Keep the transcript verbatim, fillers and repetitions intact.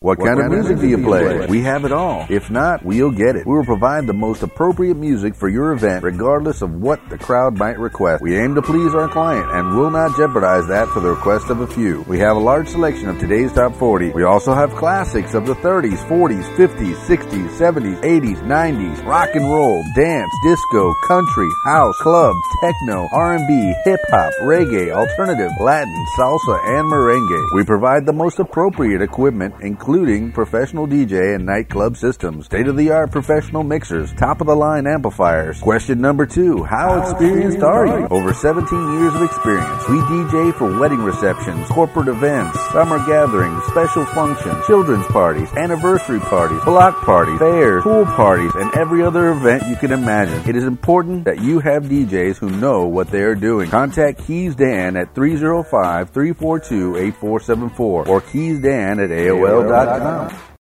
What, what kind, kind of music, music do you play? play? We have it all. If not, we'll get it. We will provide the most appropriate music for your event, regardless of what the crowd might request. We aim to please our client and will not jeopardize that for the request of a few. We have a large selection of today's top forty. We also have classics of the thirties, forties, fifties, sixties, seventies, eighties, nineties, rock and roll, dance, disco, country, house, club, techno, R and B, hip-hop, reggae, alternative, Latin, salsa, and merengue. We provide the most appropriate equipment, including including professional D J and nightclub systems, state-of-the-art professional mixers, top-of-the-line amplifiers. Question number two, how experienced are you? Over seventeen years of experience. We D J for wedding receptions, corporate events, summer gatherings, special functions, children's parties, anniversary parties, block parties, fairs, pool parties, and every other event you can imagine. It is important that you have D Js who know what they are doing. Contact Keys Dan at three oh five, three four two, eight four seven four or keysdan at A O L dot com.